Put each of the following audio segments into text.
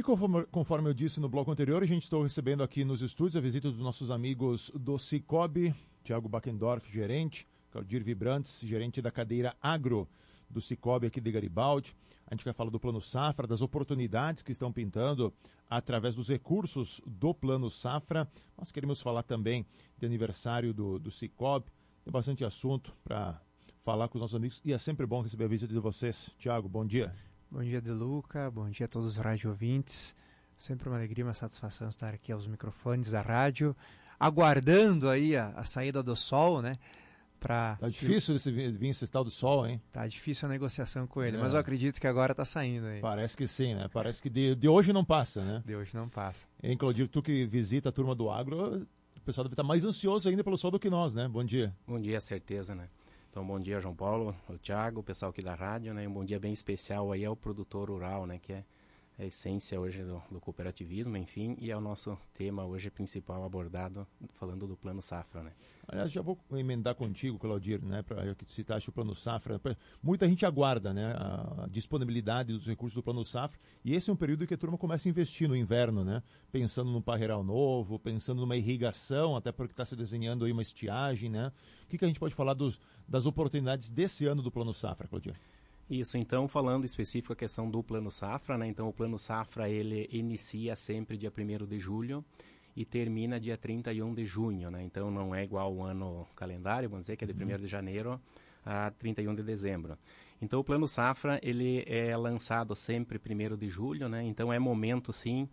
E conforme eu disse no bloco anterior, a gente está recebendo aqui nos estúdios a visita dos nossos amigos do Cicobi, Thiago Backendorf, gerente, Claudir Vibrantes, gerente da cadeira Agro do Cicobi aqui de Garibaldi. A gente vai falar do Plano Safra, das oportunidades que estão pintando através dos recursos do Plano Safra. Nós queremos falar também de aniversário do Cicobi. Tem bastante assunto para falar com os nossos amigos e é sempre bom receber a visita de vocês. Thiago, bom dia. Bom dia, De Luca. Bom dia a todos os rádio ouvintes. Sempre uma alegria, uma satisfação estar aqui aos microfones da rádio, aguardando aí a saída do sol, né? Tá difícil vir esse tal do sol, hein? Tá difícil a negociação com ele, mas eu acredito que agora tá saindo aí. Parece que sim, né? Parece que de hoje não passa, né? De hoje não passa. Hein, Claudir, tu que visita a turma do agro, o pessoal deve estar mais ansioso ainda pelo sol do que nós, né? Bom dia. Bom dia, certeza, né? Então, bom dia, João Paulo, o Thiago, o pessoal aqui da rádio, né? Um bom dia bem especial aí ao produtor rural, né? Que é a essência hoje do cooperativismo, enfim, e é o nosso tema hoje principal abordado, falando do Plano Safra, né? Aliás, já vou emendar contigo, Claudir, né, para que citaste o Plano Safra. Muita gente aguarda, né, a disponibilidade dos recursos do Plano Safra, e esse é um período que a turma começa a investir no inverno, né, pensando num parreiral novo, pensando numa irrigação, até porque está se desenhando aí uma estiagem, né? O que a gente pode falar das oportunidades desse ano do Plano Safra, Claudir? Isso, então, falando específico a questão do Plano Safra, né? Então, o Plano Safra, ele inicia sempre dia 1º de julho e termina dia 31 de junho, né? Então, não é igual o ano calendário, vamos dizer que é de 1º de janeiro a 31 de dezembro. Então, o Plano Safra, ele é lançado sempre 1º de julho, né? Então, é momento, sim,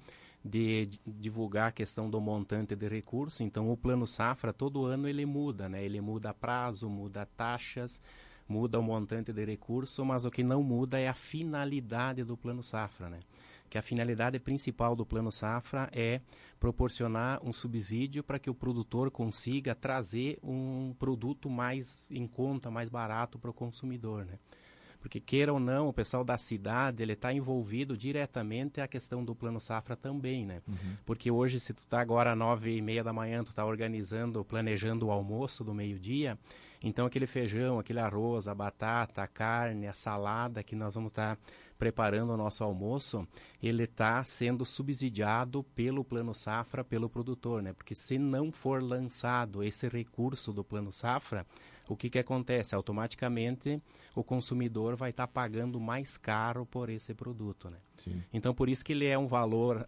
de divulgar a questão do montante de recurso. Então, o Plano Safra, todo ano, ele muda, né? Ele muda prazo, muda taxas, muda o montante de recurso, mas o que não muda é a finalidade do Plano Safra, né? Que a finalidade principal do Plano Safra é proporcionar um subsídio para que o produtor consiga trazer um produto mais em conta, mais barato para o consumidor, né? Porque, queira ou não, o pessoal da cidade, ele está envolvido diretamente a questão do Plano Safra também, né? Porque hoje, se tu está agora às 9h30 da manhã, tu está planejando o almoço do meio-dia, então aquele feijão, aquele arroz, a batata, a carne, a salada que nós vamos estar preparando o nosso almoço, ele está sendo subsidiado pelo Plano Safra, pelo produtor, né? Porque se não for lançado esse recurso do Plano Safra, o que acontece? Automaticamente o consumidor vai estar pagando mais caro por esse produto, né? Sim. Então, por isso que ele é um valor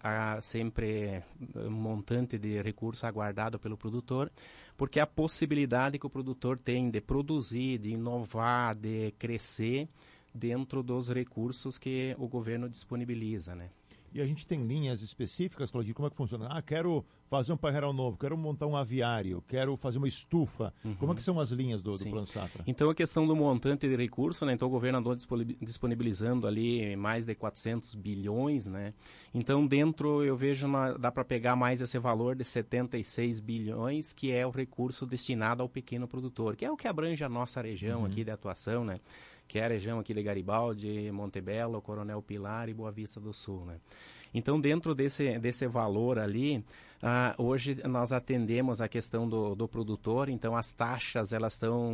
sempre um montante de recurso aguardado pelo produtor, porque a possibilidade que o produtor tem de produzir, de inovar, de crescer dentro dos recursos que o governo disponibiliza, né? E a gente tem linhas específicas, Claudir, como é que funciona? Quero fazer um parreiral novo, quero montar um aviário, quero fazer uma estufa. Como é que são as linhas do Plano Safra? Então, a questão do montante de recurso, né? Então, o governo andou disponibilizando ali mais de 400 bilhões, né? Então, dentro, eu vejo, dá para pegar mais esse valor de 76 bilhões, que é o recurso destinado ao pequeno produtor, que é o que abrange a nossa região aqui de atuação, né? Que é a região aqui de Garibaldi, Montebello, Coronel Pilar e Boa Vista do Sul, né? Então, dentro desse valor ali, hoje nós atendemos a questão do produtor. Então, as taxas, elas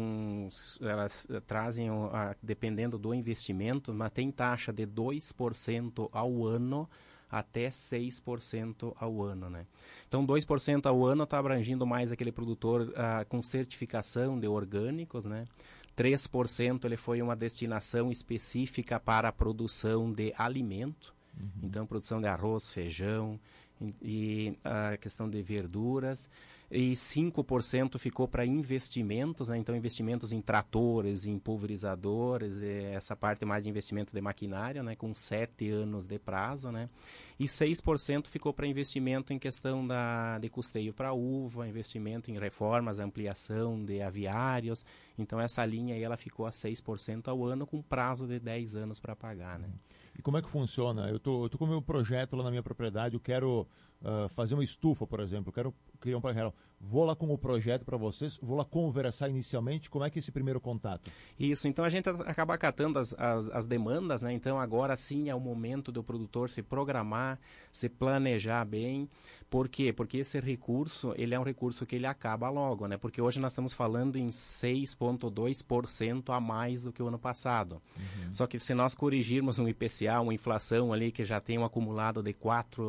trazem, dependendo do investimento, mas tem taxa de 2% ao ano até 6% ao ano, né? Então, 2% ao ano está abrangindo mais aquele produtor com certificação de orgânicos, né? 3% ele foi uma destinação específica para a produção de alimento, então produção de arroz, feijão e a questão de verduras, e 5% ficou para investimentos, né? Então investimentos em tratores, em pulverizadores, essa parte mais de investimento de maquinário, né? Com 7 anos de prazo, né? E 6% ficou para investimento em questão de custeio para uva, investimento em reformas, ampliação de aviários. Então essa linha aí ela ficou a 6% ao ano com prazo de 10 anos para pagar, né? E como é que funciona? Eu tô com o meu projeto lá na minha propriedade, eu quero fazer uma estufa, por exemplo, quero criar um painel, vou lá com o projeto para vocês, vou lá conversar inicialmente, como é que é esse primeiro contato? Isso, então a gente acaba acatando as demandas, né? Então agora sim é o momento do produtor se programar, se planejar bem. Por quê? Porque esse recurso, ele é um recurso que ele acaba logo, né? Porque hoje nós estamos falando em 6,2% a mais do que o ano passado. Só que se nós corrigirmos um IPCA, uma inflação ali que já tem um acumulado de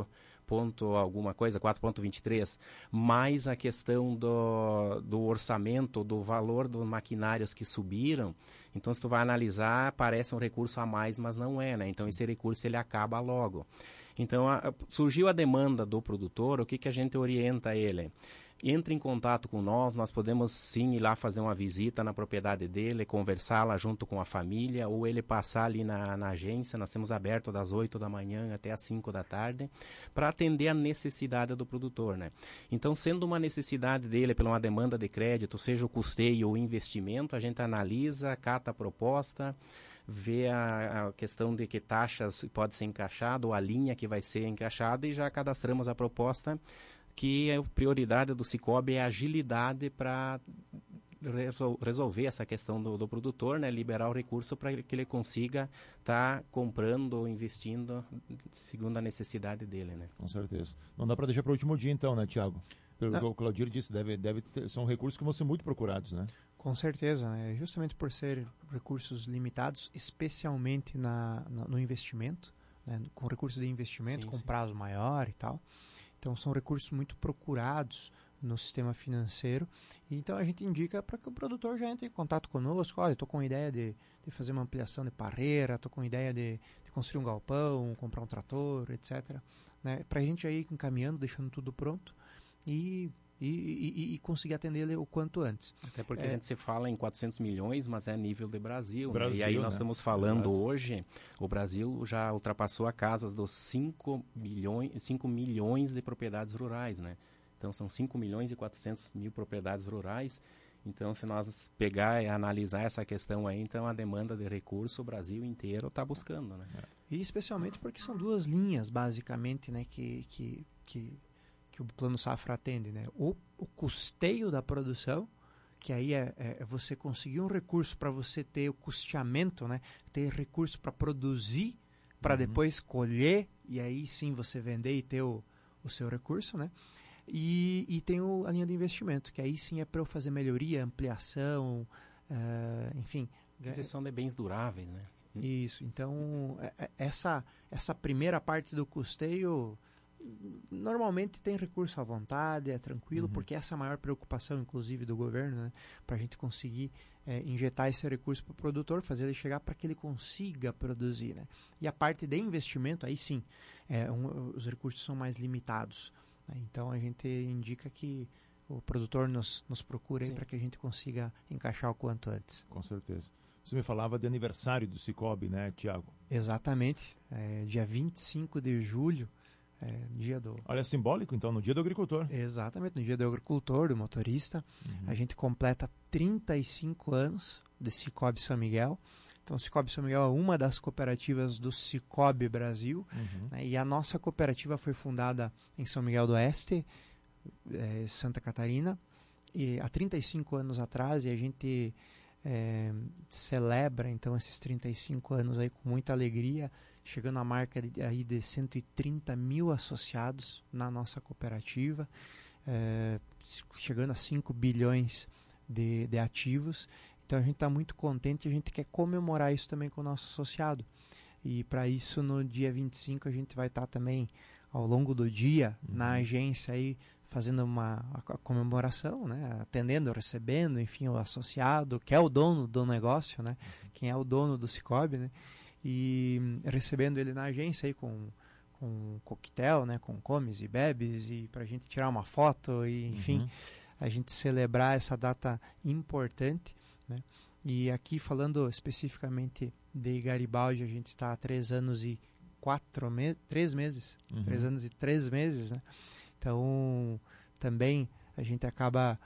4,23, mais a questão do orçamento, do valor dos maquinários que subiram. Então, se tu vai analisar, parece um recurso a mais, mas não é, né? Então, esse recurso, ele acaba logo. Então, surgiu a demanda do produtor, o que a gente orienta ele? Entre em contato com nós podemos sim ir lá fazer uma visita na propriedade dele, conversar lá junto com a família, ou ele passar ali na agência. Nós temos aberto das 8 da manhã até as 5 da tarde, para atender a necessidade do produtor, né? Então, sendo uma necessidade dele pela uma demanda de crédito, seja o custeio ou o investimento, a gente analisa, cata a proposta, vê a questão de que taxas pode ser encaixado, ou a linha que vai ser encaixada, e já cadastramos a proposta, que a prioridade do Cicobi é a agilidade para resolver essa questão do produtor, né? Liberar o recurso para que ele consiga estar comprando ou investindo segundo a necessidade dele, né? Com certeza. Não dá para deixar para o último dia então, né, Tiago? Pelo que o Claudir disse, são recursos que vão ser muito procurados, né? Com certeza, né? Justamente por ser recursos limitados, especialmente no investimento, né? Com recursos de investimento, sim, com sim. prazo maior e tal. Então, são recursos muito procurados no sistema financeiro. Então, a gente indica para que o produtor já entre em contato conosco. Olha, eu estou com ideia de fazer uma ampliação de parreira, estou com ideia de construir um galpão, comprar um trator, etc. Né? Para a gente já ir encaminhando, deixando tudo pronto e conseguir atender ele o quanto antes. Até porque a gente se fala em 400 milhões, mas é nível de Brasil, né? Brasil, E aí nós né? estamos falando Exato. hoje, o Brasil já ultrapassou a casa dos 5 milhões de propriedades rurais, né? Então são 5 milhões e 400 mil propriedades rurais. Então, se nós pegar e analisar essa questão aí, então a demanda de recurso o Brasil inteiro está buscando, né? E especialmente porque são duas linhas, basicamente, né, que o Plano Safra atende, né? O custeio da produção, que aí é você conseguir um recurso para você ter o custeamento, né? Ter recurso para produzir, para depois colher, e aí sim você vender e ter o seu recurso, né? E tem a linha de investimento, que aí sim é para eu fazer melhoria, ampliação, enfim. Aquisição de bens duráveis, né? Isso, então essa primeira parte do custeio normalmente tem recurso à vontade, é tranquilo, porque essa é a maior preocupação, inclusive, do governo, né? Para a gente conseguir injetar esse recurso para o produtor, fazer ele chegar para que ele consiga produzir, né? E a parte de investimento, aí sim, os recursos são mais limitados, né? Então a gente indica que o produtor nos procure para que a gente consiga encaixar o quanto antes. Com certeza. Você me falava de aniversário do Cicobi, né, Tiago? Exatamente, dia 25 de julho, dia do... Olha, simbólico, então, no dia do agricultor. Exatamente, no dia do agricultor, do motorista. A gente completa 35 anos de Cicobi São Miguel. Então, o Cicobi São Miguel é uma das cooperativas do Cicobi Brasil. Né, e a nossa cooperativa foi fundada em São Miguel do Oeste, Santa Catarina, e há 35 anos atrás, e a gente celebra, então, esses 35 anos aí com muita alegria, chegando à marca de 130 mil associados na nossa cooperativa, chegando a 5 bilhões de ativos. Então a gente está muito contente e a gente quer comemorar isso também com o nosso associado. E para isso, no dia 25, a gente vai estar também, ao longo do dia, na agência, aí, fazendo a comemoração, né? Atendendo, recebendo, enfim, o associado, que é o dono do negócio, né? Quem é o dono do Cicobi, né? E recebendo ele na agência aí com um coquetel, né, com comes e bebes, e para a gente tirar uma foto e, enfim, a gente celebrar essa data importante, né? E aqui, falando especificamente de Garibaldi, a gente está há 3 anos e 3 meses, 3 anos e 3 meses, né? Então, também a gente acaba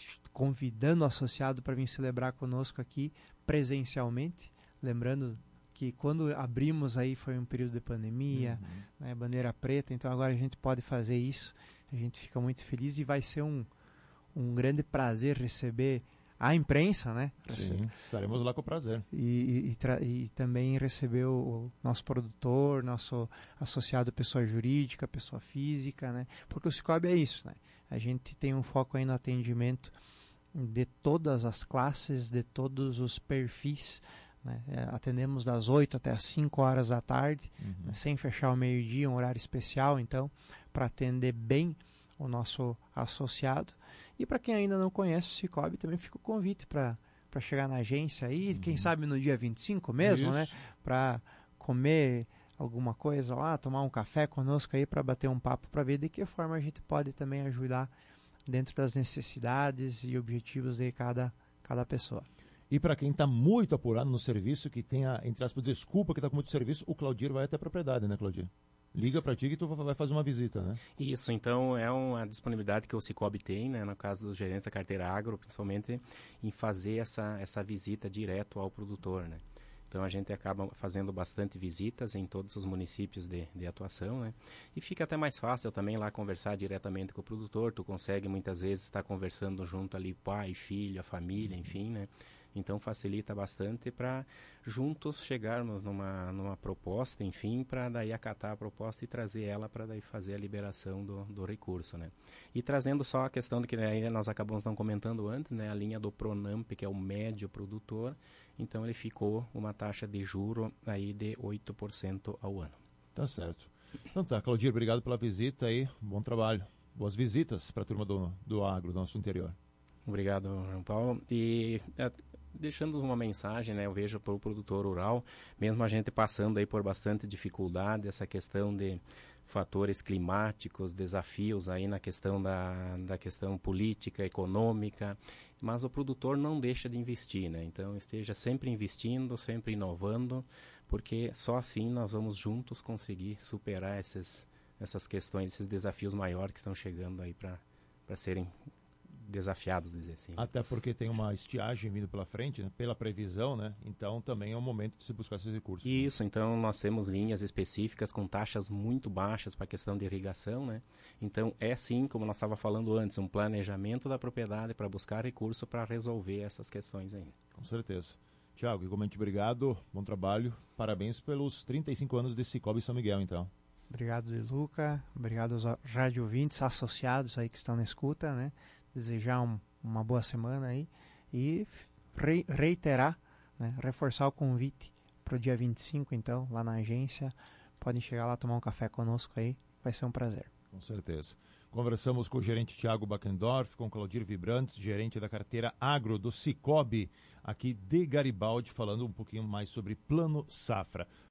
convidando o associado para vir celebrar conosco aqui presencialmente, lembrando que quando abrimos aí foi um período de pandemia, né, bandeira preta, então agora a gente pode fazer isso, a gente fica muito feliz e vai ser um grande prazer receber a imprensa, né? Sim, estaremos lá com prazer. E também receber o nosso produtor, nosso associado pessoa jurídica, pessoa física, né? Porque o Cicobi é isso, né? A gente tem um foco aí no atendimento de todas as classes, de todos os perfis, né? Atendemos das 8 até as 5 horas da tarde, né? Sem fechar o meio-dia, um horário especial, então, para atender bem o nosso associado. E para quem ainda não conhece o Cicobi, também fica o convite para chegar na agência aí, quem sabe no dia 25 mesmo, Isso. né? Para comer alguma coisa lá, tomar um café conosco aí para bater um papo, para ver de que forma a gente pode também ajudar dentro das necessidades e objetivos de cada pessoa. E para quem está muito apurado no serviço, que tenha, entre aspas, desculpa que está com muito serviço, o Claudir vai até a propriedade, né, Claudir? Liga para ti que tu vai fazer uma visita, né? Isso, então é uma disponibilidade que o Cicobi tem, né, no caso dos gerentes da carteira agro, principalmente em fazer essa visita direto ao produtor, né? Então a gente acaba fazendo bastante visitas em todos os municípios de atuação, né? E fica até mais fácil também lá conversar diretamente com o produtor, tu consegue muitas vezes estar conversando junto ali, pai, filho, a família, enfim, né? Então facilita bastante para juntos chegarmos numa proposta, enfim, para daí acatar a proposta e trazer ela para daí fazer a liberação do recurso, né? E trazendo só a questão de que aí nós acabamos não comentando antes, né? A linha do Pronamp, que é o médio produtor, então ele ficou uma taxa de juro aí de 8% ao ano. Tá certo. Então tá, Claudir, obrigado pela visita aí, bom trabalho. Boas visitas para a turma do agro, do nosso interior. Obrigado, João Paulo. E deixando uma mensagem, né, eu vejo para o produtor rural, mesmo a gente passando aí por bastante dificuldade, essa questão de fatores climáticos, desafios aí na questão da questão política, econômica, mas o produtor não deixa de investir, né? Então esteja sempre investindo, sempre inovando, porque só assim nós vamos juntos conseguir superar essas questões, esses desafios maiores que estão chegando aí para serem desafiados, dizer assim. Até porque tem uma estiagem vindo pela frente, né? Pela previsão, né? Então também é o momento de se buscar esses recursos. Isso, então nós temos linhas específicas com taxas muito baixas para a questão de irrigação, né? Então é sim, como nós estávamos falando antes, um planejamento da propriedade para buscar recurso para resolver essas questões aí. Com certeza. Tiago, igualmente obrigado, bom trabalho, parabéns pelos 35 anos de Cicobi São Miguel, então. Obrigado, De Luca, obrigado aos rádio ouvintes associados aí que estão na escuta, né? Desejar uma boa semana aí e reiterar, né? Reforçar o convite para o dia 25, então, lá na agência. Podem chegar lá, tomar um café conosco aí, vai ser um prazer. Com certeza. Conversamos com o gerente Tiago Backendorf, com Claudir Vibrantes, gerente da carteira agro do Cicobi, aqui de Garibaldi, falando um pouquinho mais sobre Plano Safra.